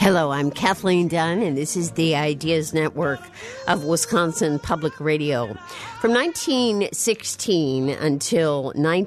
Hello, I'm Kathleen Dunn, and this is the Ideas Network of Wisconsin Public Radio. From 1916 until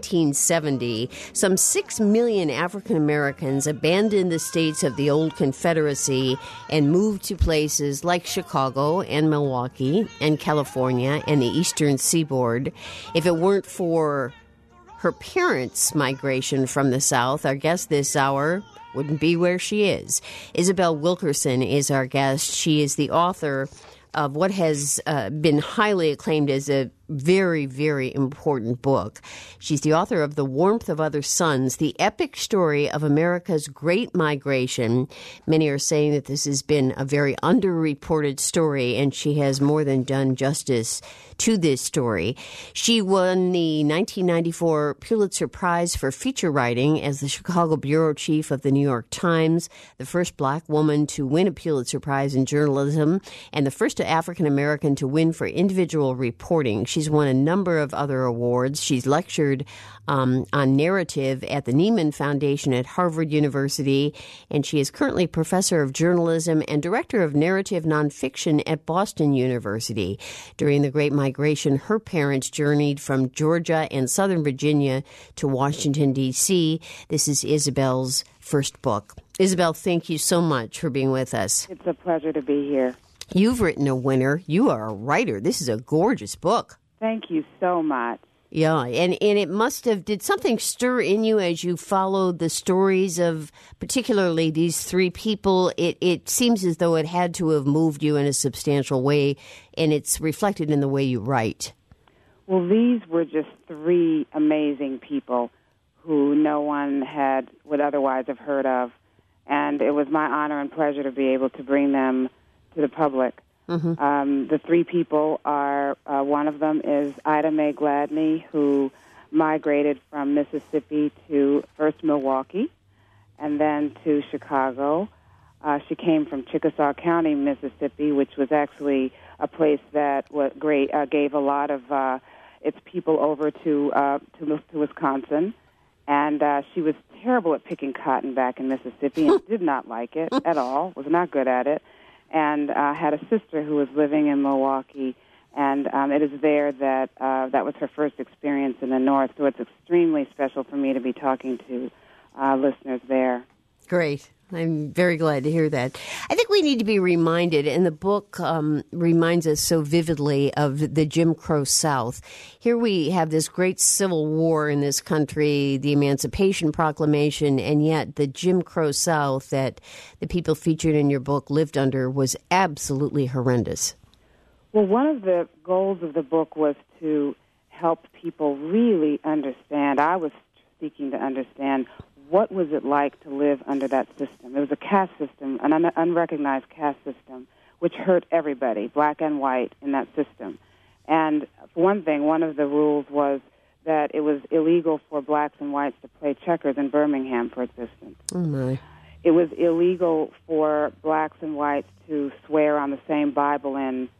1970, some 6 million African Americans abandoned the states of the old Confederacy and moved to places like Chicago and Milwaukee and California and the Eastern Seaboard. If it weren't for her parents' migration from the South, our guest this hour wouldn't be where she is. Isabel Wilkerson is our guest. She is the author of what has been highly acclaimed as a very, very important book. She's the author of The Warmth of Other Suns, the epic story of America's Great Migration. Many are saying that this has been a very underreported story, and she has more than done justice to this story. She won the 1994 Pulitzer Prize for feature writing as the Chicago bureau chief of the New York Times, the first black woman to win a Pulitzer Prize in journalism, and the first African American to win for individual reporting. She's won a number of other awards. She's lectured on narrative at the Nieman Foundation at Harvard University, and she is currently professor of journalism and director of narrative nonfiction at Boston University. During the Great Migration, her parents journeyed from Georgia and Southern Virginia to Washington, D.C. This is Isabel's first book. Isabel, thank you so much for being with us. It's a pleasure to be here. You've written a winner. You are a writer. This is a gorgeous book. Thank you so much. Yeah, and it must have, did something stir in you as you followed the stories of particularly these three people? It seems as though it had to have moved you in a substantial way, and it's reflected in the way you write. Well, these were just three amazing people who no one would otherwise have heard of, and it was my honor and pleasure to be able to bring them to the public. Mm-hmm. The three people are, one of them is Ida Mae Gladney, who migrated from Mississippi to first Milwaukee and then to Chicago. She came from Chickasaw County, Mississippi, which was actually a place that gave a lot of its people over to Wisconsin. And she was terrible at picking cotton back in Mississippi and did not like it at all, was not good at it. And had a sister who was living in Milwaukee, and it is there that that was her first experience in the North, so it's extremely special for me to be talking to listeners there. Great. I'm very glad to hear that. I think we need to be reminded, and the book reminds us so vividly of the Jim Crow South. Here we have this great civil war in this country, the Emancipation Proclamation, and yet the Jim Crow South that the people featured in your book lived under was absolutely horrendous. Well, one of the goals of the book was to help people really understand. I was seeking to understand what was it like to live under that system. It was a caste system, an unrecognized caste system, which hurt everybody, black and white, in that system. And for one thing, one of the rules was that it was illegal for blacks and whites to play checkers in Birmingham, for instance. Oh, my. It was illegal for blacks and whites to swear on the same Bible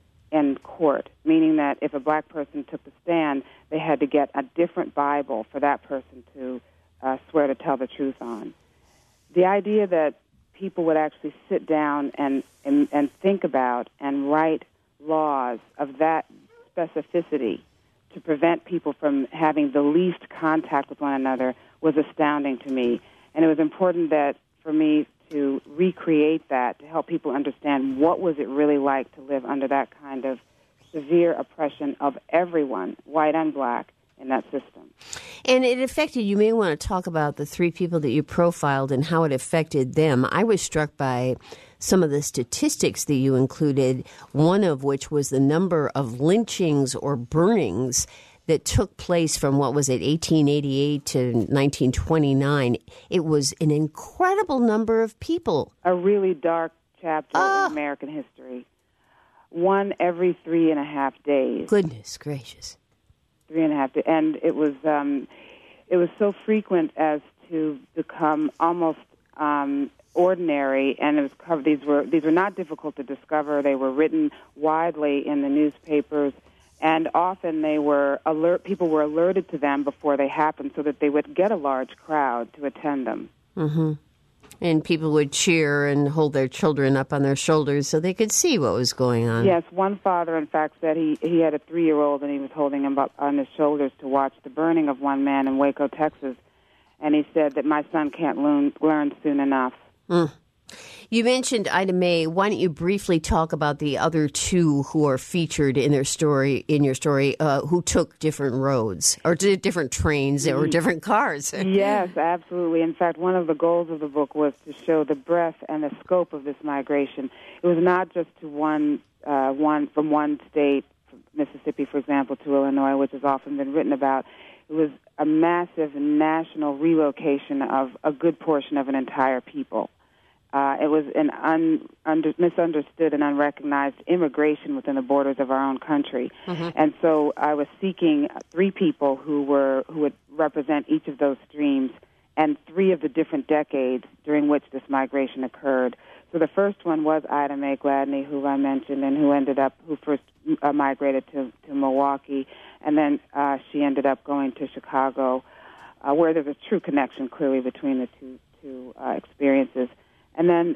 in court, meaning that if a black person took the stand, they had to get a different Bible for that person to swear to tell the truth on. The idea that people would actually sit down and think about and write laws of that specificity to prevent people from having the least contact with one another was astounding to me. And it was important that for me to recreate that, to help people understand what was it really like to live under that kind of severe oppression of everyone, white and black, in that system. And it affected, you may want to talk about the three people that you profiled and how it affected them. I was struck by some of the statistics that you included, one of which was the number of lynchings or burnings that took place from, 1888 to 1929. It was an incredible number of people. A really dark chapter in American history. One every 3.5 days. Goodness gracious. 3.5 days. And it was so frequent as to become almost ordinary, and it was covered. These were not difficult to discover. They were written widely in the newspapers, and often people were alerted to them before they happened, so that they would get a large crowd to attend them. Mm-hmm. And people would cheer and hold their children up on their shoulders so they could see what was going on. Yes, one father, in fact, said he had a 3-year-old and he was holding him up on his shoulders to watch the burning of one man in Waco, Texas. And he said that my son can't learn soon enough. Mm. You mentioned Ida Mae. Why don't you briefly talk about the other two who are featured in your story, who took different roads or did different trains or different cars? Yes, absolutely. In fact, one of the goals of the book was to show the breadth and the scope of this migration. It was not just to one from one state, Mississippi, for example, to Illinois, which has often been written about. It was a massive national relocation of a good portion of an entire people. It was an misunderstood and unrecognized immigration within the borders of our own country. Mm-hmm. And so I was seeking 3 people who would represent each of those streams and 3 of the different decades during which this migration occurred. So the first one was Ida Mae Gladney, who I mentioned, and who first migrated to Milwaukee, and then she ended up going to Chicago, where there's a true connection clearly between the two experiences. And then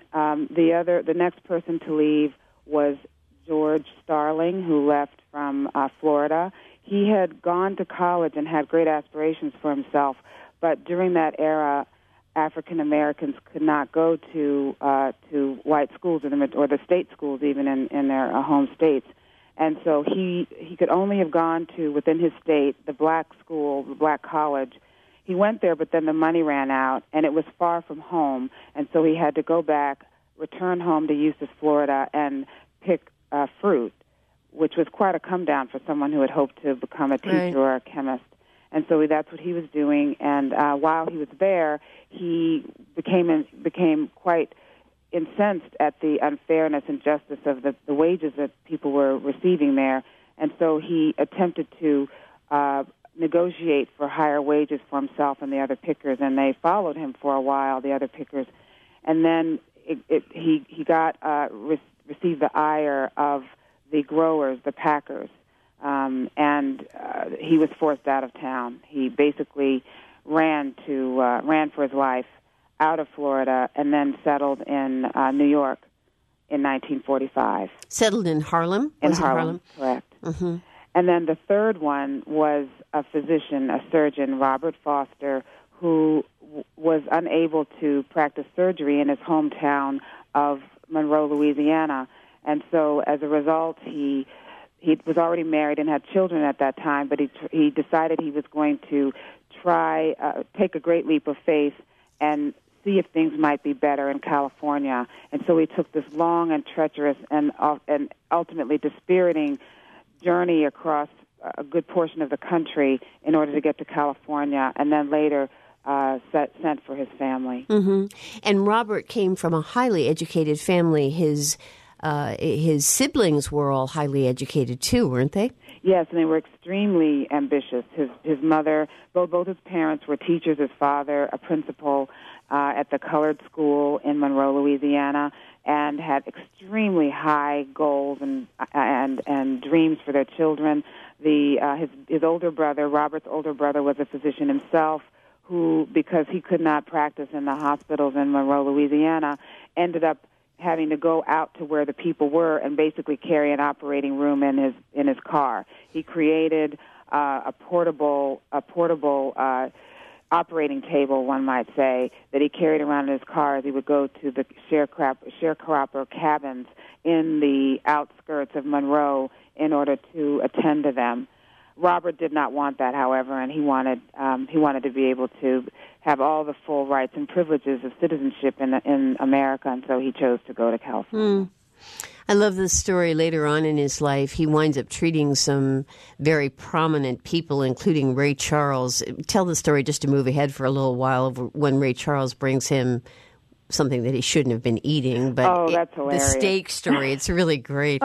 the next person to leave was George Starling, who left from Florida. He had gone to college and had great aspirations for himself, but during that era, African Americans could not go to white schools or the state schools, even in their home states. And so he could only have gone to, within his state, the black school, the black college. He went there, but then the money ran out, and it was far from home, and so he had to go back, return home to Eustis, Florida, and pick fruit, which was quite a come-down for someone who had hoped to become a teacher or a chemist. And so that's what he was doing, and while he was there, he became quite incensed at the unfairness and justice of the wages that people were receiving there, and so he attempted to negotiate for higher wages for himself and the other pickers, and they followed him for a while, the other pickers, and then he received the ire of the growers, the packers, and he was forced out of town. He basically ran for his life out of Florida and then settled in New York in 1945. Settled in Harlem? In Harlem, correct. Mm-hmm. And then the third one was a physician, a surgeon, Robert Foster, who was unable to practice surgery in his hometown of Monroe, Louisiana. And so as a result, he was already married and had children at that time, but he decided he was going to take a great leap of faith and see if things might be better in California. And so he took this long and treacherous and ultimately dispiriting journey across a good portion of the country in order to get to California, and then later sent for his family. Mm-hmm. And Robert came from a highly educated family. His siblings were all highly educated too, weren't they? Yes, and they were extremely ambitious. His mother, both his parents were teachers. His father, a principal at the colored school in Monroe, Louisiana, and had extremely high goals and dreams for their children. His older brother, Robert's older brother, was a physician himself, who, because he could not practice in the hospitals in Monroe, Louisiana, ended up having to go out to where the people were and basically carry an operating room in his car. He created a portable operating table, one might say, that he carried around in his car as he would go to the sharecropper cabins in the outskirts of Monroe in order to attend to them. Robert did not want that, however, and he wanted to be able to have all the full rights and privileges of citizenship in America, and so he chose to go to California. I love this story. Later on in his life, he winds up treating some very prominent people, including Ray Charles. Tell the story just to move ahead for a little while of when Ray Charles brings him something that he shouldn't have been eating. But that's hilarious. The steak story, it's really great.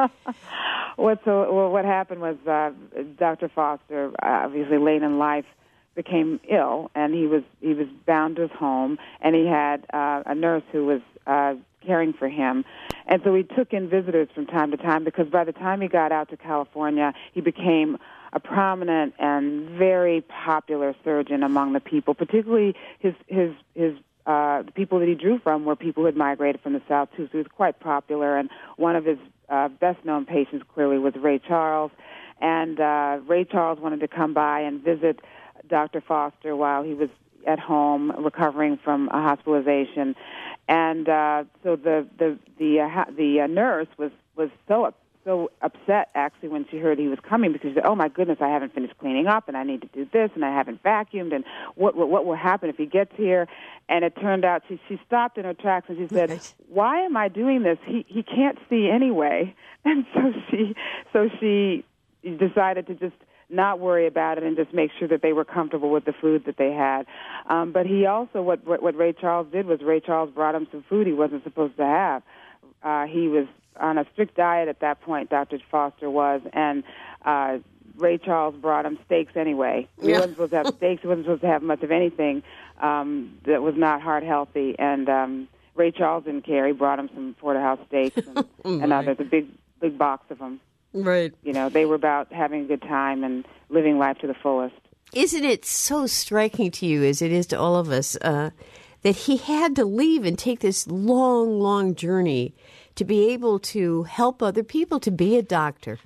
What happened was Dr. Foster, obviously late in life, became ill, and he was bound to his home, and he had a nurse who was caring for him. And so he took in visitors from time to time, because by the time he got out to California, he became a prominent and very popular surgeon among the people, particularly his the people that he drew from were people who had migrated from the South, too. So he was quite popular. And one of his best-known patients, clearly, was Ray Charles. And Ray Charles wanted to come by and visit Dr. Foster while he was at home recovering from a hospitalization. And so the nurse was so upset, actually, when she heard he was coming, because she said, "Oh my goodness, I haven't finished cleaning up, and I need to do this, and I haven't vacuumed, and what will happen if he gets here?" And it turned out she stopped in her tracks and she said, "Why am I doing this? He can't see anyway." And so she decided to just not worry about it and just make sure that they were comfortable with the food that they had. But he also, what Ray Charles did was Ray Charles brought him some food he wasn't supposed to have. He was on a strict diet at that point, Dr. Foster was, and Ray Charles brought him steaks anyway. He wasn't supposed to have steaks. He wasn't supposed to have much of anything that was not heart healthy. And Ray Charles didn't care. He brought him some porterhouse steaks and others, a big box of them. Right. You know, they were about having a good time and living life to the fullest. Isn't it so striking to you, as it is to all of us, that he had to leave and take this long, long journey to be able to help other people, to be a doctor?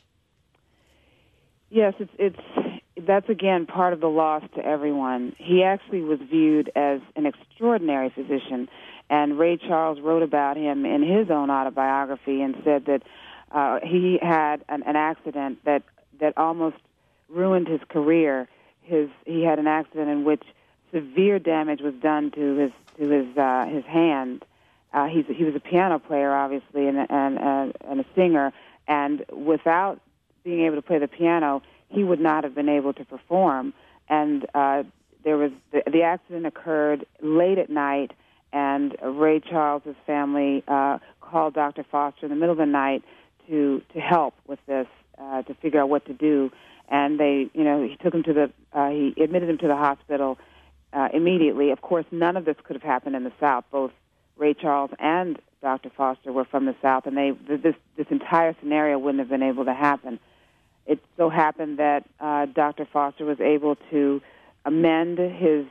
Yes, that's, again, part of the loss to everyone. He actually was viewed as an extraordinary physician, and Ray Charles wrote about him in his own autobiography and said that he had an accident that almost ruined his career. He had an accident in which severe damage was done to his hand. He was a piano player, obviously, and a singer, and without being able to play the piano, he would not have been able to perform. And there was the accident occurred late at night, and Ray Charles's family called Dr. Foster in the middle of the night to help with this, to figure out what to do. And he took him he admitted him to the hospital immediately. Of course, none of this could have happened in the South. Both Ray Charles and Dr. Foster were from the South, and this entire scenario wouldn't have been able to happen. It so happened that Dr. Foster was able to amend the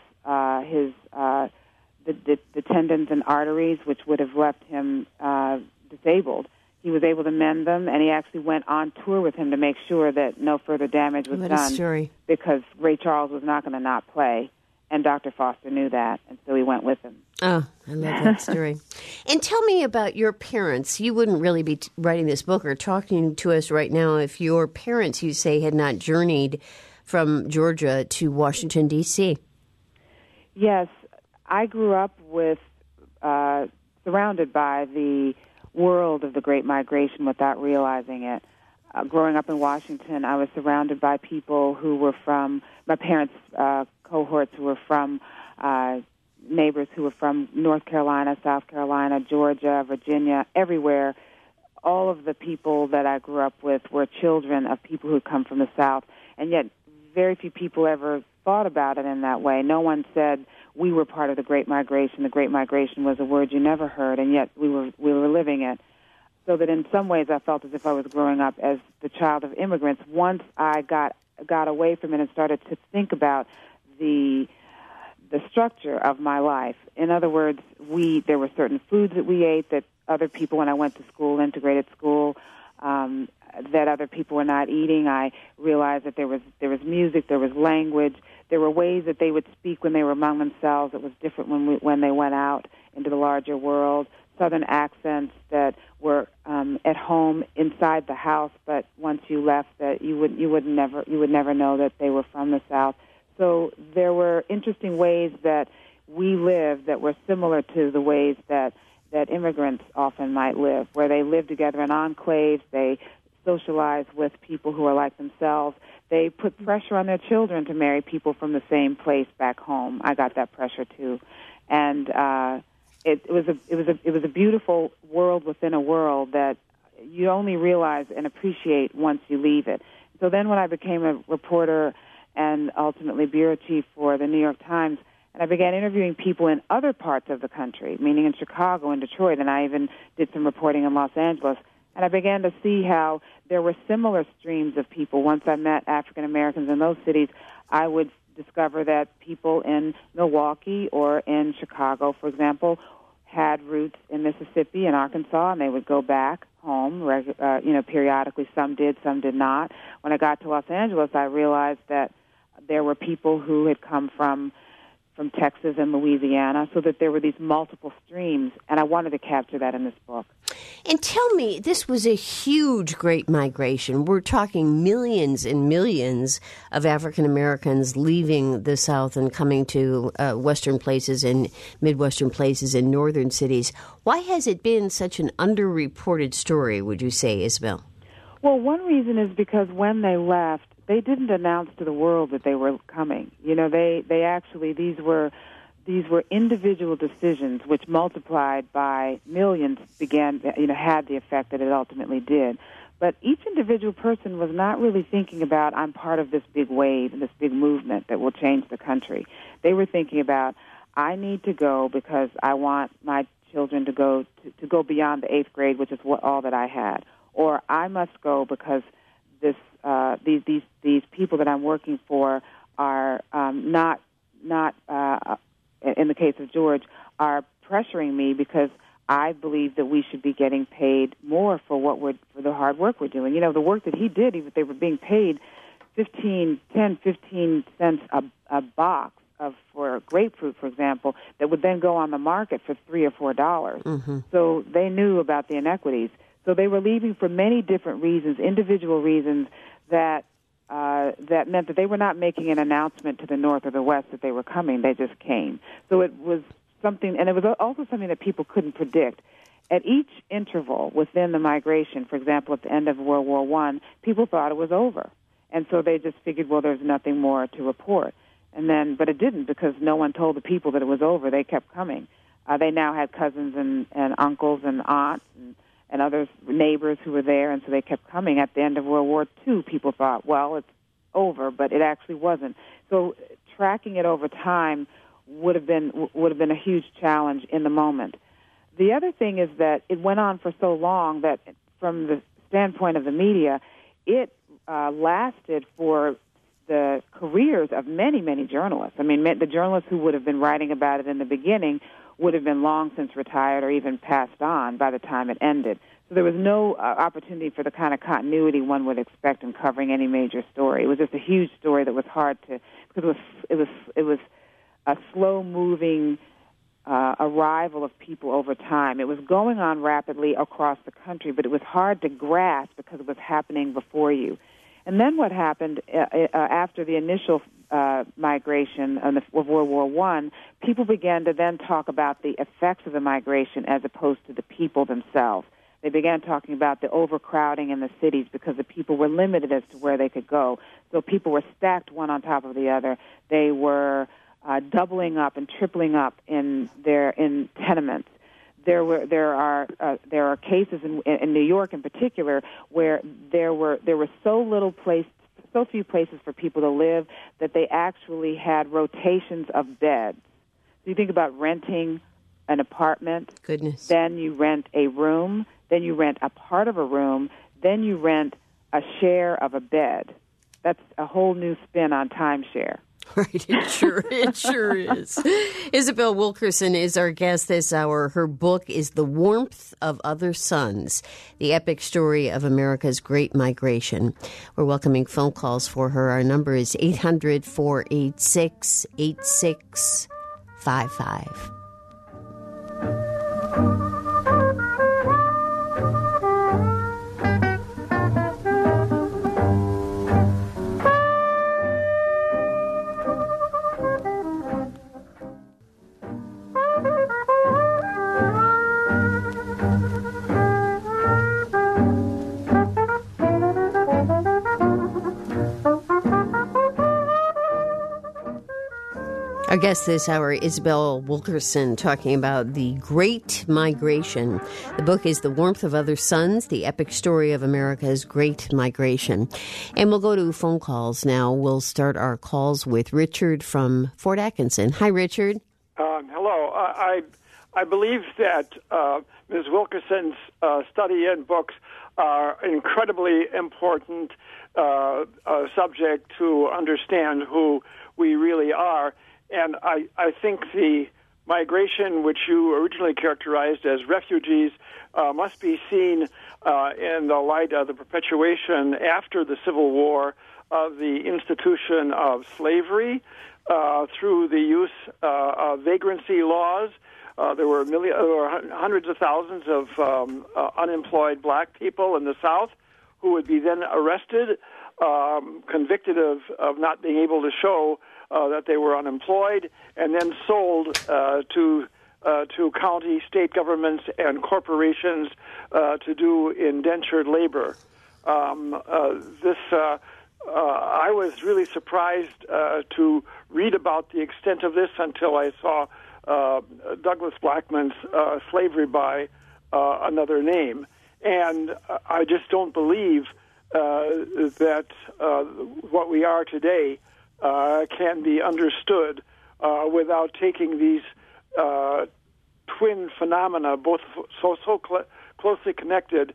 tendons and arteries, which would have left him disabled. He was able to mend them, and he actually went on tour with him to make sure that no further damage was done, because Ray Charles was not going to not play, and Dr. Foster knew that, and so he went with him. Oh, I love that story. And tell me about your parents. You wouldn't really be writing this book or talking to us right now if your parents, you say, had not journeyed from Georgia to Washington, D.C. Yes, I grew up surrounded by the world of the Great Migration without realizing it. Growing up in Washington, I was surrounded by people who were from my parents' cohorts, who were from neighbors who were from North Carolina, South Carolina, Georgia, Virginia, everywhere. All of the people that I grew up with were children of people who come from the South, and yet very few people ever thought about it in that way. No one said we were part of the Great Migration. The Great Migration was a word you never heard, and yet we were living it. So that in some ways I felt as if I was growing up as the child of immigrants. Once I got away from it and started to think about the structure of my life. In other words, there were certain foods that we ate that other people, when I went to school, integrated school, that other people were not eating. I realized that there was music, there was language, there were ways that they would speak when they were among themselves that was different when they went out into the larger world. Southern accents that were at home inside the house, but once you left, that you would never know that they were from the South. So there were interesting ways that we lived that were similar to the ways that immigrants often might live, where they live together in enclaves, they socialize with people who are like themselves. They put pressure on their children to marry people from the same place back home. I got that pressure too, and it was a beautiful world within a world that you only realize and appreciate once you leave it. So then, when I became a reporter and ultimately bureau chief for the New York Times, and I began interviewing people in other parts of the country, meaning in Chicago and Detroit, and I even did some reporting in Los Angeles. And I began to see how there were similar streams of people. Once I met African Americans in those cities, I would discover that people in Milwaukee or in Chicago, for example, had roots in Mississippi and Arkansas, and they would go back home, periodically. Some did, some did not. When I got to Los Angeles, I realized that there were people who had come from Texas and Louisiana, so that there were these multiple streams, and I wanted to capture that in this book. And tell me, this was a huge Great Migration. We're talking millions and millions of African Americans leaving the South and coming to Western places and Midwestern places and northern cities. Why has it been such an underreported story, would you say, Isabel? Well, one reason is because when they left, they didn't announce to the world that they were coming. You know, they actually, these were individual decisions which multiplied by millions had the effect that it ultimately did. But each individual person was not really thinking about, I'm part of this big wave and this big movement that will change the country. They were thinking about, I need to go because I want my children to go beyond the 8th grade, which is all that I had. Or I must go because these people that I'm working for are not in the case of George, are pressuring me because I believe that we should be getting paid more for for the hard work we're doing. You know, the work that he did, they were being paid 15 cents a box for grapefruit, for example, that would then go on the market for $3 or $4. Mm-hmm. So they knew about the inequities. So they were leaving for many different reasons, individual reasons that meant that they were not making an announcement to the North or the West that they were coming. They just came. So it was something, and it was also something that people couldn't predict. At each interval within the migration, for example, at the end of World War I, people thought it was over. And so they just figured, well, there's nothing more to report. But it didn't, because no one told the people that it was over. They kept coming. They now had cousins and uncles and aunts and other neighbors who were there, and so they kept coming. At the end of World War II, people thought, well, it's over, but it actually wasn't. So tracking it over time would have been a huge challenge in the moment. The other thing is that it went on for so long that, from the standpoint of the media, it lasted for the careers of many, many journalists. I mean, the journalists who would have been writing about it in the beginning would have been long since retired or even passed on by the time it ended. So there was no opportunity for the kind of continuity one would expect in covering any major story. It was just a huge story that was hard to, because it was a slow-moving arrival of people over time. It was going on rapidly across the country, but it was hard to grasp because it was happening before you. And then what happened after the initial migration of World War I, people began to then talk about the effects of the migration as opposed to the people themselves. They began talking about the overcrowding in the cities because the people were limited as to where they could go. So people were stacked one on top of the other. They were doubling up and tripling up in tenements. There are cases in New York in particular where there were so few places for people to live that they actually had rotations of beds. So you think about renting an apartment. Goodness. Then you rent a room. Then you rent a part of a room. Then you rent a share of a bed. That's a whole new spin on timeshare. Right, it sure is. Isabel Wilkerson is our guest this hour. Her book is The Warmth of Other Suns, the epic story of America's Great Migration. We're welcoming phone calls for her. Our number is 800-486-8655. Our guest this hour, Isabel Wilkerson, talking about the Great Migration. The book is The Warmth of Other Suns, the epic story of America's Great Migration. And we'll go to phone calls now. We'll start our calls with Richard from Fort Atkinson. Hi, Richard. Hello. I believe that Ms. Wilkerson's study and books are an incredibly important subject to understand who we really are. And I think the migration, which you originally characterized as refugees, must be seen in the light of the perpetuation after the Civil War of the institution of slavery through the use of vagrancy laws. There were hundreds of thousands of unemployed black people in the South who would be then arrested, convicted of not being able to show that they were unemployed, and then sold to county, state governments, and corporations to do indentured labor. I was really surprised to read about the extent of this until I saw Douglas Blackmon's Slavery by Another Name. And I just don't believe that what we are today can be understood without taking these twin phenomena, both so closely connected,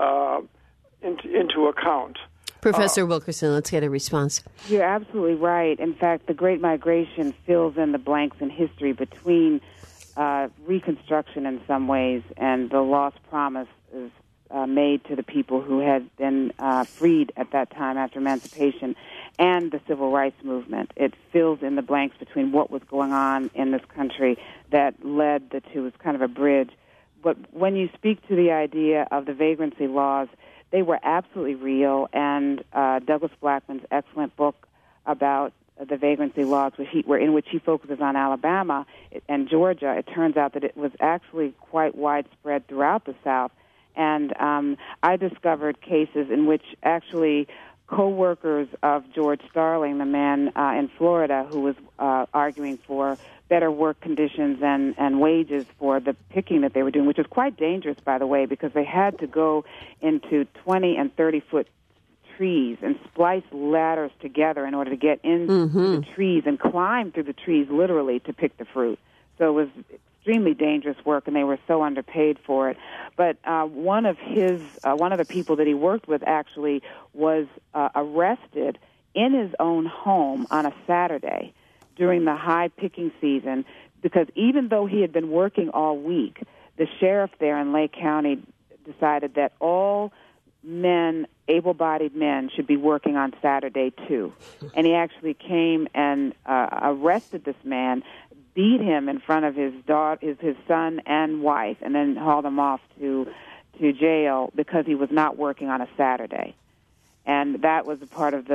into account. Professor Wilkerson, let's get a response. You're absolutely right. In fact, the Great Migration fills in the blanks in history between Reconstruction in some ways and the lost promise is made to the people who had been freed at that time after emancipation, and the Civil Rights Movement. It fills in the blanks between what was going on in this country that led the two. It's kind of a bridge. But when you speak to the idea of the vagrancy laws, they were absolutely real, and Douglas Blackmon's excellent book about the vagrancy laws, in which he focuses on Alabama and Georgia, it turns out that it was actually quite widespread throughout the South. And I discovered cases in which actually co-workers of George Starling, the man in Florida who was arguing for better work conditions and wages for the picking that they were doing, which was quite dangerous, by the way, because they had to go into 20 and 30-foot trees and splice ladders together in order to get into the trees and climb through the trees literally to pick the fruit. So it was extremely dangerous work, and they were so underpaid for it. But one of the people that he worked with actually was arrested in his own home on a Saturday during the high picking season, because even though he had been working all week, the sheriff there in Lake County decided that all men, able-bodied men, should be working on Saturday too. And he actually came and arrested this man, beat him in front of his son and wife, and then hauled him off to jail because he was not working on a Saturday. And that was a part of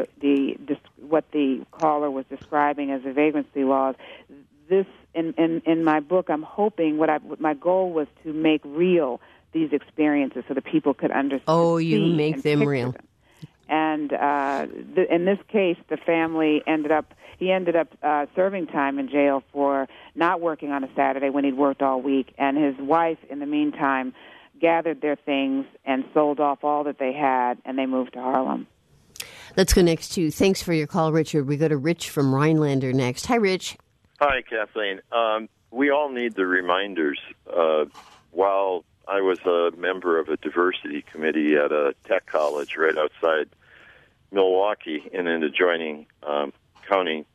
what the caller was describing as the vagrancy laws. This, in my book, I'm hoping what my goal was to make real these experiences so that people could understand. Oh, you make them real. Them. And in this case, the family ended up serving time in jail for not working on a Saturday when he'd worked all week, and his wife, in the meantime, gathered their things and sold off all that they had, and they moved to Harlem. Let's go next to, thanks for your call, Richard. We go to Rich from Rhinelander next. Hi, Rich. Hi, Kathleen. We all need the reminders. While I was a member of a diversity committee at a tech college right outside Milwaukee in an adjoining county,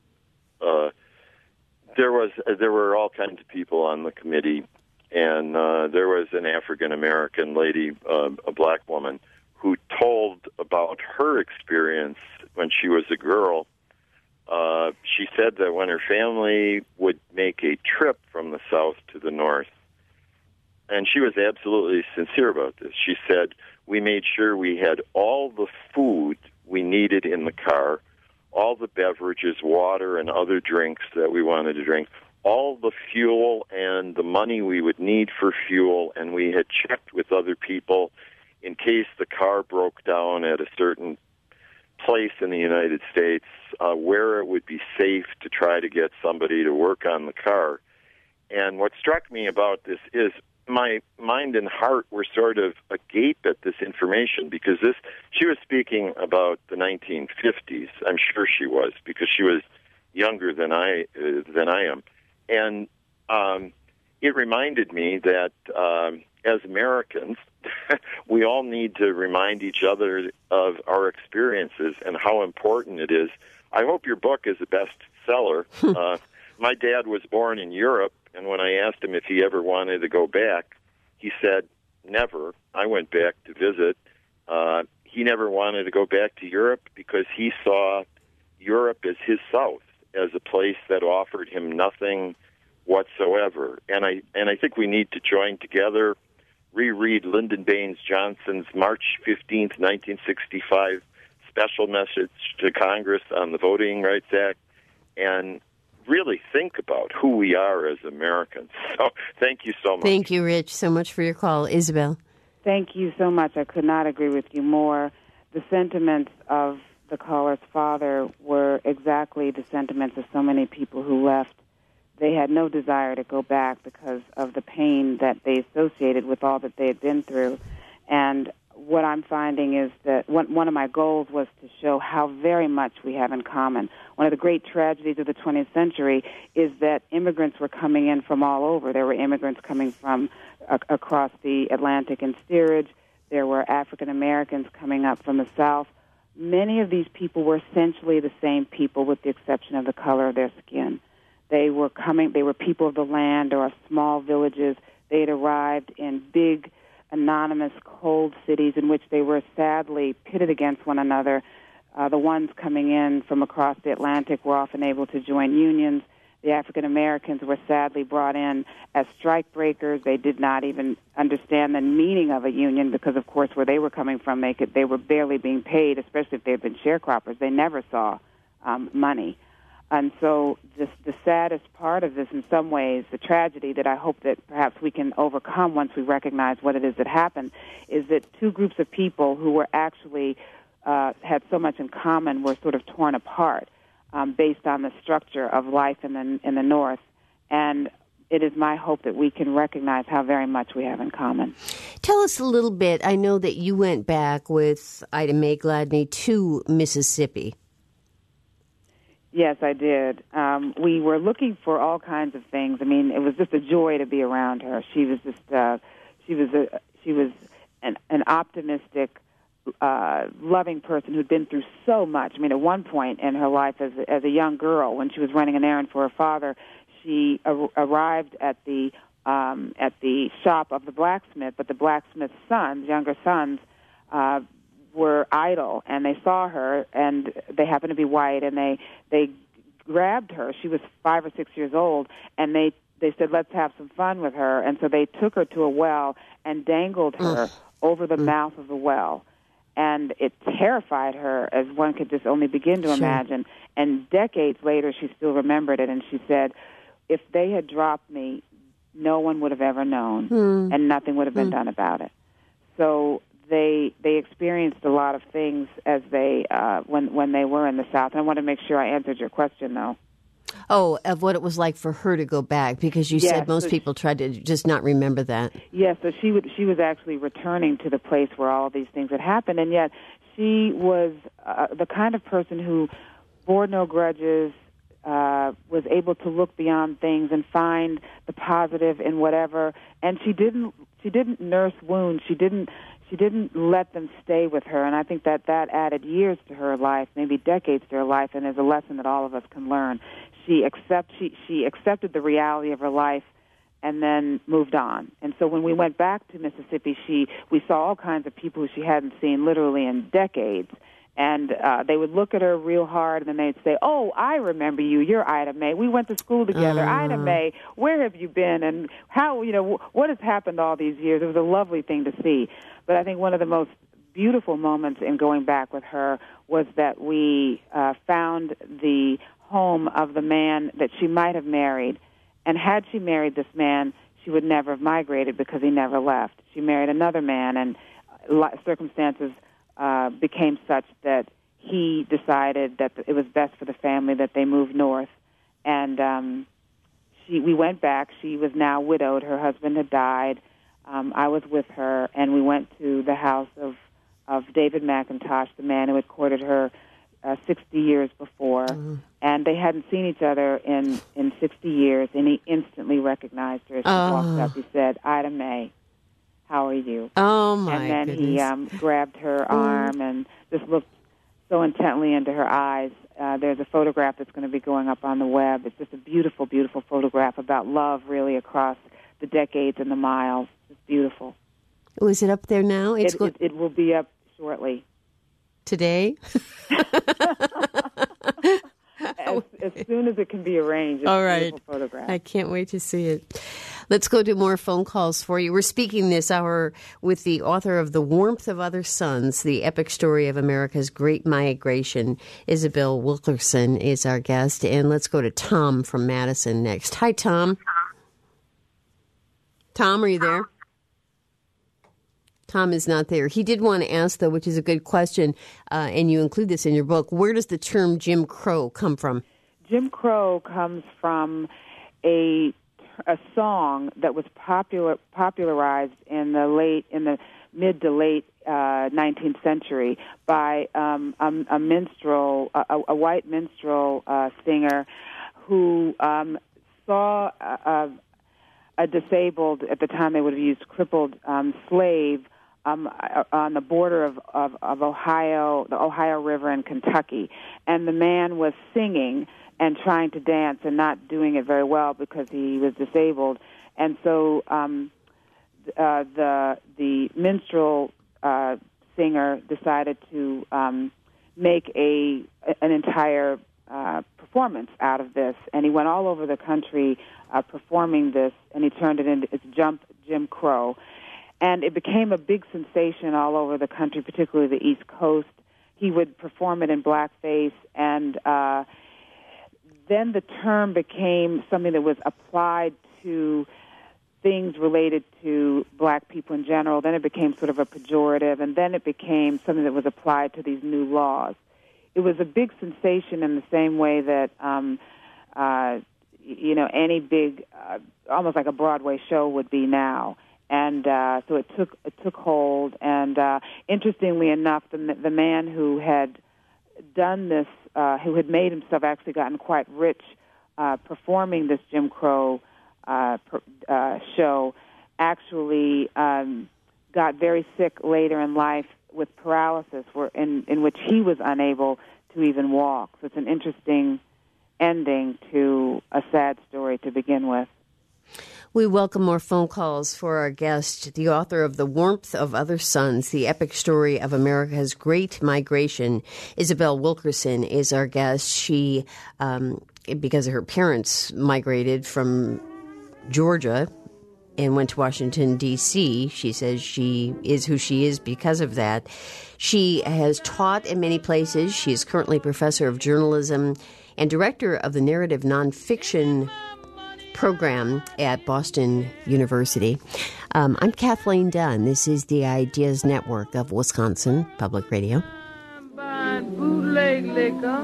there were all kinds of people on the committee, and there was an African-American lady, a black woman, who told about her experience when she was a girl. She said that when her family would make a trip from the south to the north, and she was absolutely sincere about this, she said, we made sure we had all the food we needed in the car, all the beverages, water, and other drinks that we wanted to drink, all the fuel and the money we would need for fuel, and we had checked with other people in case the car broke down at a certain place in the United States, where it would be safe to try to get somebody to work on the car. And what struck me about this is my mind and heart were sort of agape at this information, because she was speaking about the 1950s. I'm sure she was, because she was younger than I am. And it reminded me that as Americans, we all need to remind each other of our experiences and how important it is I hope your book is a bestseller. My dad was born in Europe, and when I asked him if he ever wanted to go back, he said, never. I went back to visit. He never wanted to go back to Europe because he saw Europe as his South, as a place that offered him nothing whatsoever. And I think we need to join together, reread Lyndon Baines Johnson's March 15th, 1965 special message to Congress on the Voting Rights Act, and really think about who we are as Americans. So thank you so much. Thank you, Rich, so much for your call. Isabel. Thank you so much. I could not agree with you more. The sentiments of the caller's father were exactly the sentiments of so many people who left. They had no desire to go back because of the pain that they associated with all that they had been through. And what I'm finding is that one of my goals was to show how very much we have in common. One of the great tragedies of the 20th century is that immigrants were coming in from all over. There were immigrants coming from across the Atlantic in steerage. There were African Americans coming up from the South. Many of these people were essentially the same people with the exception of the color of their skin. They were people of the land or of small villages. They had arrived in big, anonymous, cold cities in which they were sadly pitted against one another. The ones coming in from across the Atlantic were often able to join unions. The African Americans were sadly brought in as strike breakers. They did not even understand the meaning of a union because, of course, where they were coming from, they were barely being paid, especially if they had been sharecroppers. They never saw money. And so the saddest part of this, in some ways, the tragedy that I hope that perhaps we can overcome once we recognize what it is that happened, is that two groups of people who were actually had so much in common were sort of torn apart based on the structure of life in the North. And it is my hope that we can recognize how very much we have in common. Tell us a little bit. I know that you went back with Ida Mae Gladney to Mississippi. Yes, I did. We were looking for all kinds of things. I mean, it was just a joy to be around her. She was an optimistic, loving person who'd been through so much. I mean, at one point in her life as a young girl, when she was running an errand for her father, she arrived at the shop of the blacksmith, but the blacksmith's younger sons, were idle, and they saw her, and they happened to be white, and they grabbed her. She was 5 or 6 years old, and they said, let's have some fun with her. And so they took her to a well and dangled her over the mouth of the well. And it terrified her, as one could just only begin to imagine. And decades later, she still remembered it, and she said, if they had dropped me, no one would have ever known, and nothing would have been done about it. So they experienced a lot of things as they when they were in the South. And I want to make sure I answered your question, though. Oh, of what it was like for her to go back, because you said most people tried to just not remember that. Yes, so she was actually returning to the place where all these things had happened, and yet she was the kind of person who bore no grudges, was able to look beyond things and find the positive in whatever. And she didn't nurse wounds. She didn't let them stay with her, and I think that added years to her life, maybe decades to her life, and is a lesson that all of us can learn. She accepted the reality of her life and then moved on. And so when we went back to Mississippi, we saw all kinds of people who she hadn't seen literally in decades. And they would look at her real hard, and then they'd say, oh, I remember you. You're Ida Mae. We went to school together. Ida Mae, where have you been? And how, what has happened all these years? It was a lovely thing to see. But I think one of the most beautiful moments in going back with her was that we found the home of the man that she might have married. And had she married this man, she would never have migrated because he never left. She married another man, and circumstances became such that he decided that it was best for the family that they moved north. And we went back. She was now widowed. Her husband had died. I was with her, and we went to the house of David McIntosh, the man who had courted her 60 years before. And they hadn't seen each other in 60 years, and he instantly recognized her as she walked up. He said, Ida Mae, how are you? Oh, my goodness. And then he grabbed her arm and just looked so intently into her eyes. There's a photograph that's going to be going up on the web. It's just a beautiful, beautiful photograph about love really across the decades and the miles. It's beautiful. Oh, is it up there now? It will be up shortly. Today? As soon as it can be arranged. It's All a right. beautiful photograph. I can't wait to see it. Let's go to more phone calls for you. We're speaking this hour with the author of The Warmth of Other Suns, the epic story of America's Great Migration. Isabel Wilkerson is our guest. And let's go to Tom from Madison next. Hi, Tom. Tom, are you there? Tom is not there. He did want to ask, though, which is a good question, and you include this in your book, where does the term Jim Crow come from? Jim Crow comes from a song that was popularized in the mid to late 19th century by a minstrel, a white minstrel singer who saw a disabled, at the time they would have used crippled slave on the border of Ohio, the Ohio River in Kentucky, and the man was singing and trying to dance and not doing it very well because he was disabled. And so the minstrel singer decided to make an entire performance out of this, and he went all over the country performing this, and he turned it into Jump Jim Crow. And it became a big sensation all over the country, particularly the East Coast. He would perform it in blackface, and then the term became something that was applied to things related to black people in general. Then it became sort of a pejorative, and then it became something that was applied to these new laws. It was a big sensation in the same way that, any big, almost like a Broadway show would be now. And so it took hold. And interestingly enough, the man who had done this, who had made himself, actually gotten quite rich performing this Jim Crow show, actually got very sick later in life with paralysis, in which he was unable to even walk. So it's an interesting ending to a sad story to begin with. We welcome more phone calls for our guest, the author of The Warmth of Other Suns, the epic story of America's Great Migration. Isabel Wilkerson is our guest. She, because her parents migrated from Georgia and went to Washington, D.C., she says she is who she is because of that. She has taught in many places. She is currently professor of journalism and director of the narrative nonfiction program at Boston University. I'm Kathleen Dunn. This is the Ideas Network of Wisconsin Public Radio. Bootleg liquor,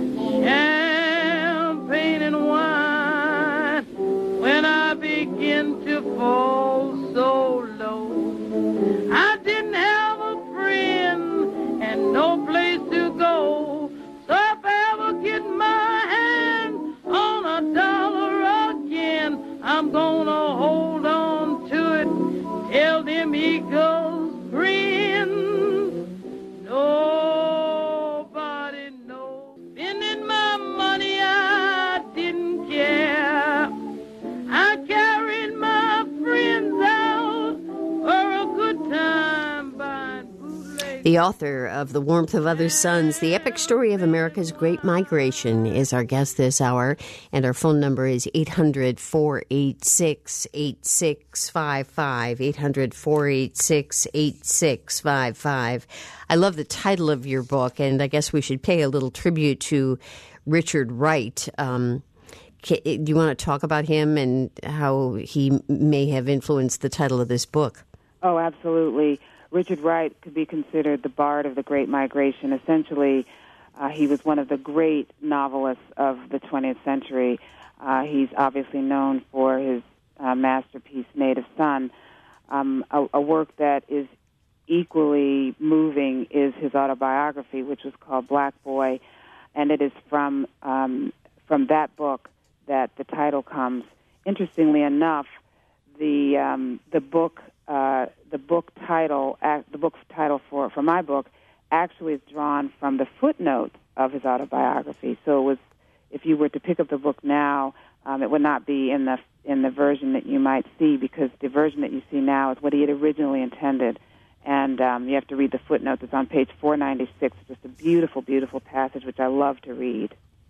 champagne and wine. When I begin to fall so low, I didn't have a friend and no place to go. So if I ever get my hand on a dollar again, I'm gonna hold on to it till them eagles grin. Nobody knows. Spending my money, I didn't care. I carried my friends out for a good time buying bootleg. The author of The Warmth of Other Suns, the epic story of America's Great Migration, is our guest this hour, and our phone number is 800-486-8655, 800-486-8655. I love the title of your book, and I guess we should pay a little tribute to Richard Wright. Do you want to talk about him and how he may have influenced the title of this book? Oh, absolutely. Richard Wright could be considered the bard of the Great Migration. Essentially, he was one of the great novelists of the 20th century. He's obviously known for his masterpiece, Native Son. A work that is equally moving is his autobiography, which was called Black Boy, and it is from that book that the title comes. Interestingly enough, the book's title for my book actually is drawn from the footnotes of his autobiography. So it was, if you were to pick up the book now, it would not be in the version that you might see, because the version that you see now is what he had originally intended. And you have to read the footnotes. It's on page 496. Just a beautiful, beautiful passage, which I love to read.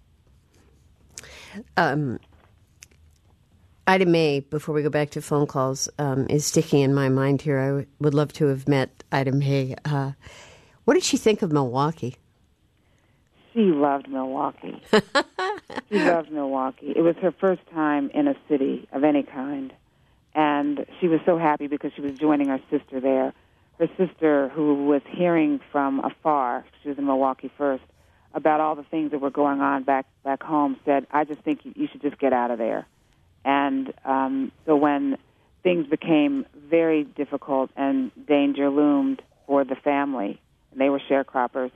Ida May, before we go back to phone calls, is sticking in my mind here. I would love to have met Ida May. What did she think of Milwaukee? She loved Milwaukee. She loved Milwaukee. It was her first time in a city of any kind. And she was so happy because she was joining her sister there. Her sister, who was hearing from afar, she was in Milwaukee first, about all the things that were going on back home, said, I just think you should just get out of there. And so when things became very difficult and danger loomed for the family, and they were sharecroppers,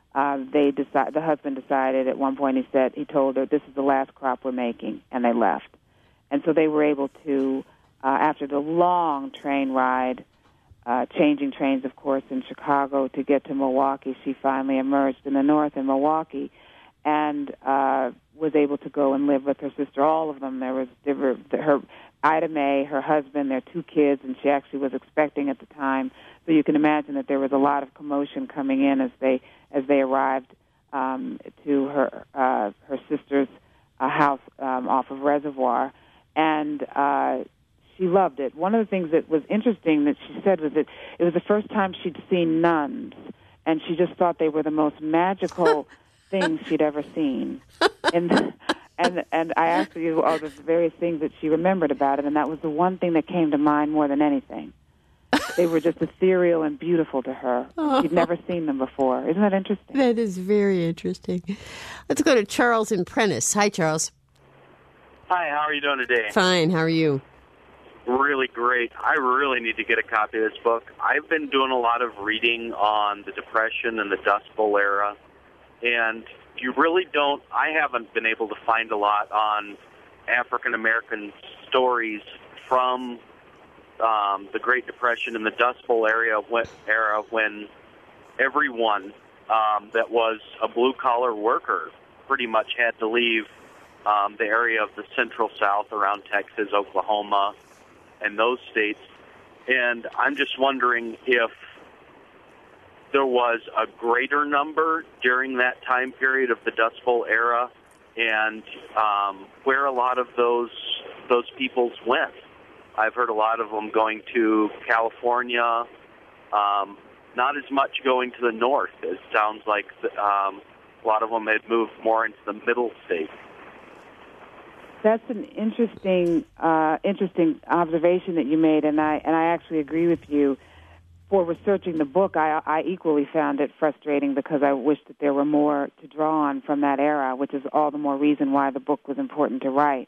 the husband decided at one point, he told her, this is the last crop we're making, and they left. And so they were able to, after the long train ride, changing trains, of course, in Chicago to get to Milwaukee, she finally emerged in the north in Milwaukee and was able to go and live with her sister, all of them. There were her Ida May, her husband, their 2 kids, and she actually was expecting at the time. So you can imagine that there was a lot of commotion coming in as they arrived to her sister's house off of Reservoir, and she loved it. One of the things that was interesting that she said was that it was the first time she'd seen nuns, and she just thought they were the most magical things she'd ever seen. And I asked her all the various things that she remembered about it, and that was the one thing that came to mind more than anything. They were just ethereal and beautiful to her. She'd never seen them before. Isn't that interesting? That is very interesting. Let's go to Charles in Prentice. Hi, Charles. Hi, how are you doing today? Fine. How are you? Really great. I really need to get a copy of this book. I've been doing a lot of reading on the Depression and the Dust Bowl era, and I haven't been able to find a lot on African-American stories from the Great Depression and the Dust Bowl era when everyone that was a blue-collar worker pretty much had to leave the area of the Central South around Texas, Oklahoma, and those states. And I'm just wondering if there was a greater number during that time period of the Dust Bowl era, and where a lot of those peoples went. I've heard a lot of them going to California, not as much going to the north. It sounds like a lot of them had moved more into the middle states. That's an interesting observation that you made, and I actually agree with you. For researching the book, I equally found it frustrating because I wished that there were more to draw on from that era, which is all the more reason why the book was important to write.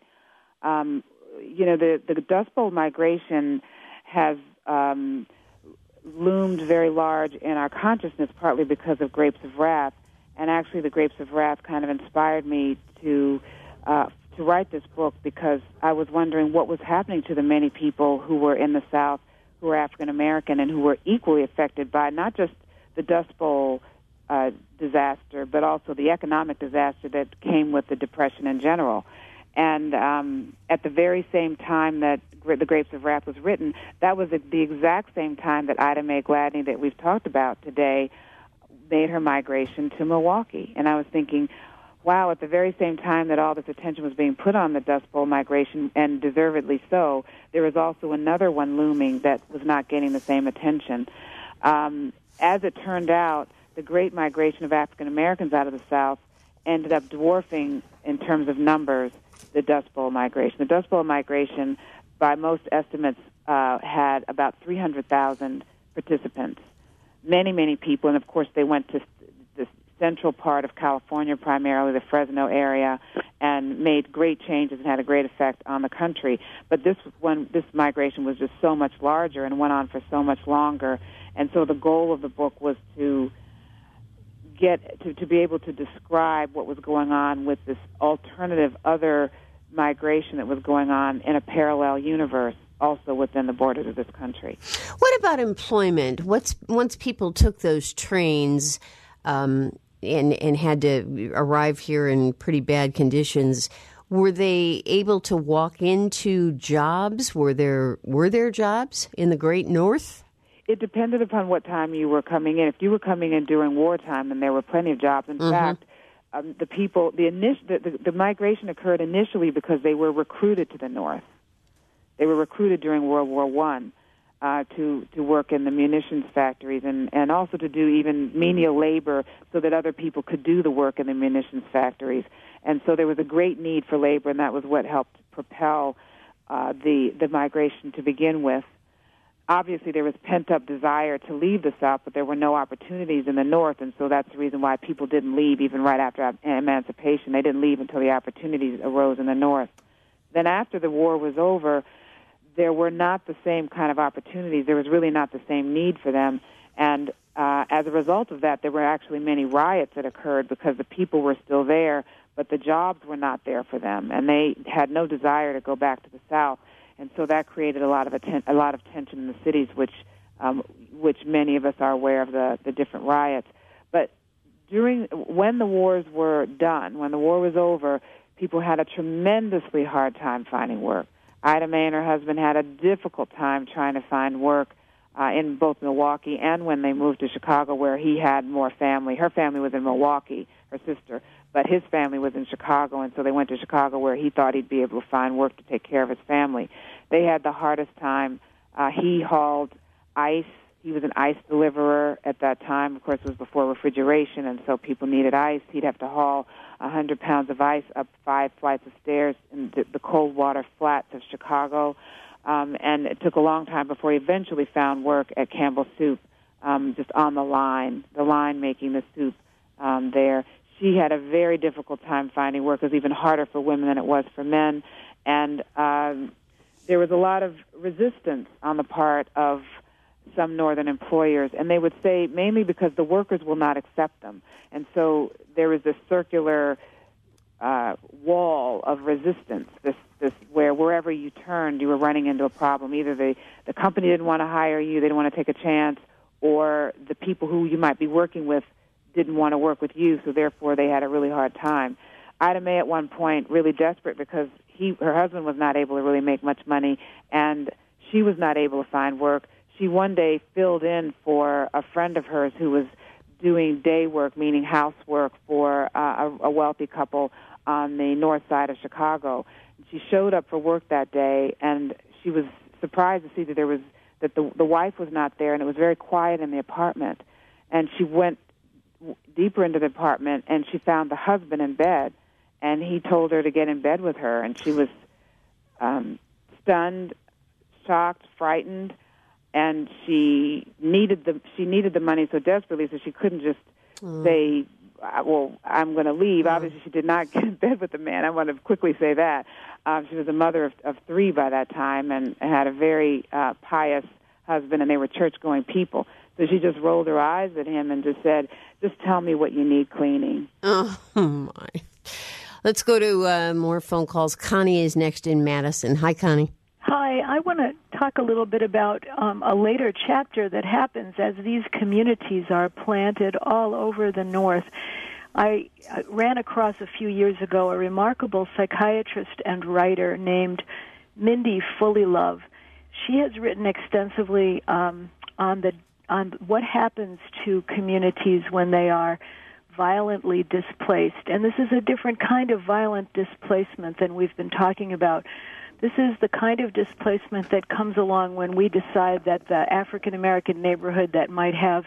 The Dust Bowl migration has loomed very large in our consciousness, partly because of Grapes of Wrath, and actually the Grapes of Wrath kind of inspired me to write this book, because I was wondering what was happening to the many people who were in the South, who were African American, and who were equally affected by not just the Dust Bowl disaster, but also the economic disaster that came with the Depression in general. And at the very same time that the Grapes of Wrath was written, that was the exact same time that Ida May Gladney, that we've talked about today, made her migration to Milwaukee. And I was thinking, wow, at the very same time that all this attention was being put on the Dust Bowl migration, and deservedly so, there was also another one looming that was not getting the same attention. As it turned out, the great migration of African Americans out of the South ended up dwarfing, in terms of numbers, the Dust Bowl migration. The Dust Bowl migration, by most estimates, had about 300,000 participants. Many, many people, and of course they went to the central part of California, primarily the Fresno area, and made great changes and had a great effect on the country. But this migration was just so much larger and went on for so much longer. And so the goal of the book was to be able to describe what was going on with this alternative other migration that was going on in a parallel universe. also within the borders of this country. What about employment? Once people took those trains and had to arrive here in pretty bad conditions, were they able to walk into jobs? Were there jobs in the Great North? It depended upon what time you were coming in. If you were coming in during wartime, then there were plenty of jobs. In fact, the migration occurred initially because they were recruited to the North. They were recruited during World War I to work in the munitions factories and also to do even menial labor so that other people could do the work in the munitions factories. And so there was a great need for labor, and that was what helped propel the migration to begin with. Obviously, there was pent-up desire to leave the South, but there were no opportunities in the North, and so that's the reason why people didn't leave even right after emancipation. They didn't leave until the opportunities arose in the North. Then after the war was over, there were not the same kind of opportunities. There was really not the same need for them, and as a result of that, there were actually many riots that occurred because the people were still there, but the jobs were not there for them, and they had no desire to go back to the South. And so that created a lot of tension in the cities, which many of us are aware of the different riots. But when the wars were done, when the war was over, people had a tremendously hard time finding work. Ida Mae and her husband had a difficult time trying to find work in both Milwaukee and when they moved to Chicago, where he had more family. Her family was in Milwaukee, her sister, but his family was in Chicago, and so they went to Chicago where he thought he'd be able to find work to take care of his family. They had the hardest time. He hauled ice. He was an ice deliverer at that time. Of course, it was before refrigeration, and so people needed ice. He'd have to haul 100 pounds of ice up 5 flights of stairs in the cold water flats of Chicago. And it took a long time before he eventually found work at Campbell Soup, just on the line making the soup there. She had a very difficult time finding work. It was even harder for women than it was for men. And there was a lot of resistance on the part of some northern employers, and they would say mainly because the workers will not accept them. And so there was this circular wall of resistance, this where wherever you turned, you were running into a problem. Either the company didn't want to hire you, they didn't want to take a chance, or the people who you might be working with didn't want to work with you, so therefore they had a really hard time. Ida Mae at one point, really desperate because her husband was not able to really make much money, and she was not able to find work. She one day filled in for a friend of hers who was doing day work, meaning housework, for a wealthy couple on the north side of Chicago. She showed up for work that day, and she was surprised to see that the wife was not there, and it was very quiet in the apartment. And she went deeper into the apartment, and she found the husband in bed, and he told her to get in bed with her, and she was stunned, shocked, frightened, and she needed the money so desperately, so she couldn't just say, well, I'm going to leave. Obviously, she did not get in bed with the man. I want to quickly say that. She was a mother of 3 by that time and had a very pious husband, and they were church-going people. So she just rolled her eyes at him and just said, just tell me what you need cleaning. Oh, my. Let's go to more phone calls. Connie is next in Madison. Hi, Connie. Hi. I want to talk a little bit about a later chapter that happens as these communities are planted all over the North. I ran across a few years ago a remarkable psychiatrist and writer named Mindy Fullilove. She has written extensively on what happens to communities when they are violently displaced. And this is a different kind of violent displacement than we've been talking about. This is the kind of displacement that comes along when we decide that the African-American neighborhood that might have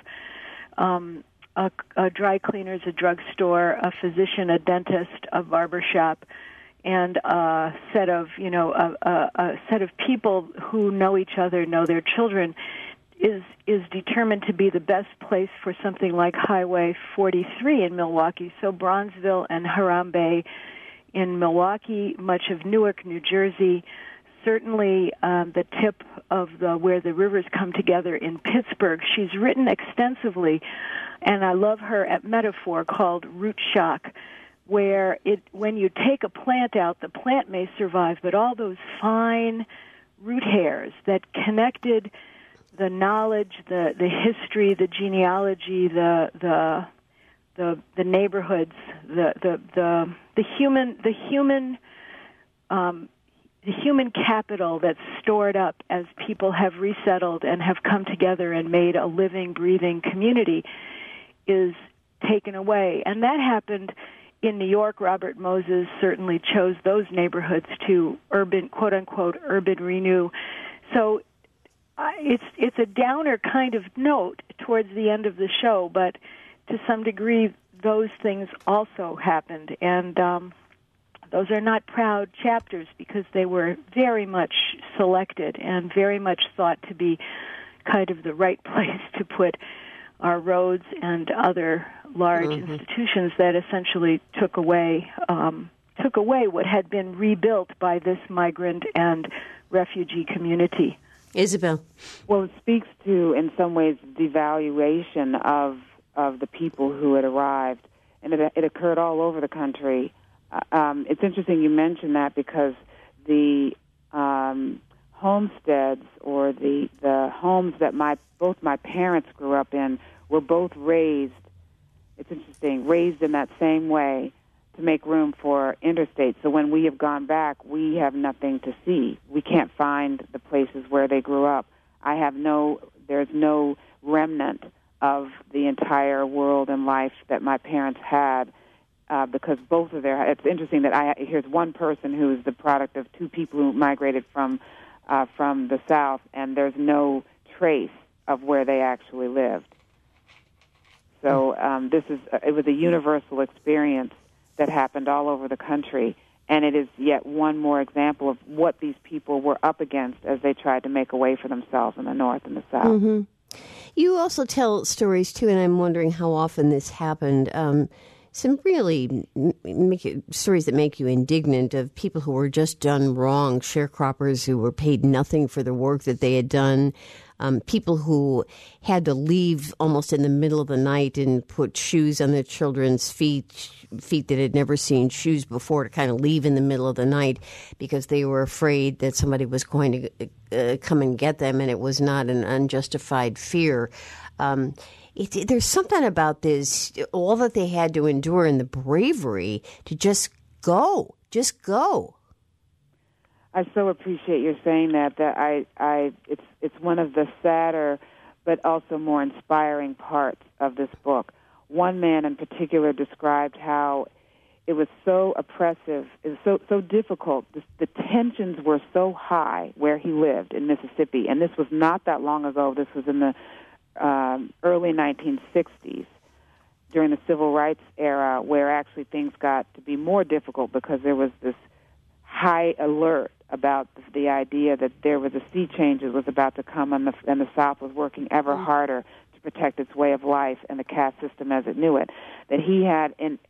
a dry cleaners, a drugstore, a physician, a dentist, a barbershop, and a set of people who know each other, know their children, is determined to be the best place for something like Highway 43 in Milwaukee. So Bronzeville and Harambe in Milwaukee, much of Newark, New Jersey, certainly the tip of where the rivers come together in Pittsburgh. She's written extensively, and I love her metaphor called root shock, where when you take a plant out, the plant may survive, but all those fine root hairs that connected the knowledge, the history, the genealogy, the neighborhoods, the human capital that's stored up as people have resettled and have come together and made a living, breathing community is taken away. And that happened in New York. Robert Moses certainly chose those neighborhoods to urban, quote-unquote, urban renew. So it's a downer kind of note towards the end of the show, but to some degree those things also happened. And those are not proud chapters because they were very much selected and very much thought to be kind of the right place to put our roads and other large institutions that essentially took away what had been rebuilt by this migrant and refugee community. Isabel. Well, it speaks to, in some ways, devaluation of the people who had arrived, and it occurred all over the country. It's interesting you mention that because the homesteads or the homes that both my parents grew up in were both raised. It's interesting, raised in that same way to make room for interstate. So when we have gone back, we have nothing to see. We can't find the places where they grew up. There's no remnant of the entire world and life that my parents had. Because both of it's interesting that here's one person who is the product of two people who migrated from the South, and there's no trace of where they actually lived. So it was a universal experience that happened all over the country, and it is yet one more example of what these people were up against as they tried to make a way for themselves in the North and the South. Mm-hmm. You also tell stories, too, and I'm wondering how often this happened. Some really stories that make you indignant of people who were just done wrong, sharecroppers who were paid nothing for the work that they had done, people who had to leave almost in the middle of the night and put shoes on their children's feet that had never seen shoes before, to kind of leave in the middle of the night because they were afraid that somebody was going to come and get them, and it was not an unjustified fear. There's something about this, all that they had to endure and the bravery to just go. I so appreciate your saying that it's one of the sadder but also more inspiring parts of this book. One man in particular described how it was so oppressive, it was so difficult. The tensions were so high where he lived in Mississippi, and this was not that long ago. This was in the early 1960s, during the civil rights era, where actually things got to be more difficult because there was this high alert about the idea that there was a sea change that was about to come, and the South was working ever harder to protect its way of life and the caste system as it knew it, that he had an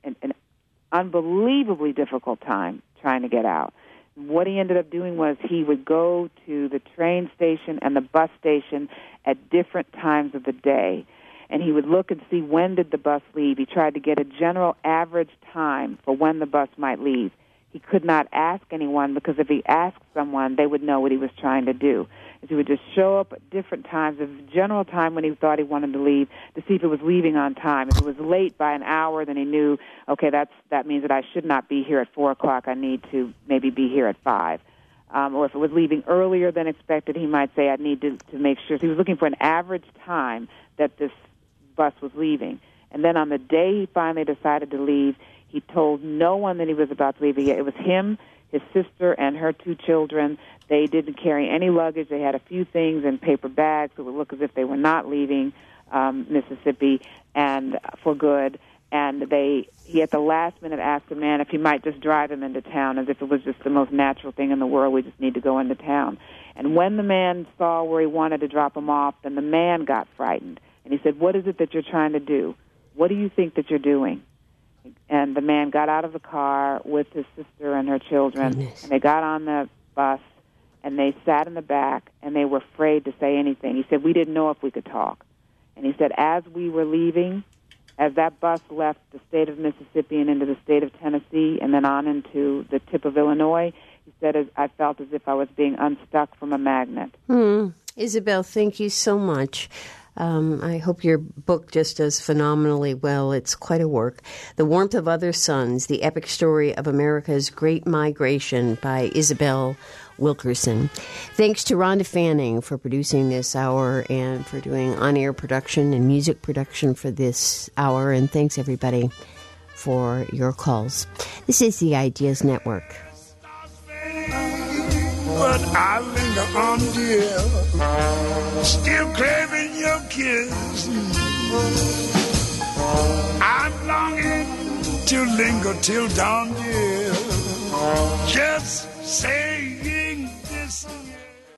unbelievably difficult time trying to get out. What he ended up doing was he would go to the train station and the bus station at different times of the day, and he would look and see when did the bus leave. He tried to get a general average time for when the bus might leave. He could not ask anyone because if he asked someone, they would know what he was trying to do. He would just show up at different times, a general time when he thought he wanted to leave, to see if it was leaving on time. If it was late by an hour, then he knew, okay, that means that I should not be here at 4 o'clock. I need to maybe be here at 5. Or if it was leaving earlier than expected, he might say, I need to make sure. So he was looking for an average time that this bus was leaving. And then on the day he finally decided to leave, he told no one that he was about to leave. It was him, his sister, and her 2 children. They didn't carry any luggage. They had a few things in paper bags that would look as if they were not leaving Mississippi and for good. And he at the last minute asked the man if he might just drive him into town, as if it was just the most natural thing in the world. We just need to go into town. And when the man saw where he wanted to drop him off, then the man got frightened. And he said, what is it that you're trying to do? What do you think that you're doing? And the man got out of the car with his sister and her children, and they got on the bus, and they sat in the back, and they were afraid to say anything. He said, we didn't know if we could talk. And he said, as we were leaving, as that bus left the state of Mississippi and into the state of Tennessee and then on into the tip of Illinois, She said, I felt as if I was being unstuck from a magnet. Isabel, thank you so much. I hope your book just does phenomenally well. It's quite a work. The Warmth of Other Suns, The Epic Story of America's Great Migration by Isabel Wilkerson. Thanks to Rhonda Fanning for producing this hour and for doing on-air production and music production for this hour. And thanks, everybody, for your calls. This is the Ideas Network. But I linger on, dear, still craving your kiss. I'm longing to linger till dawn, dear. Just say yes.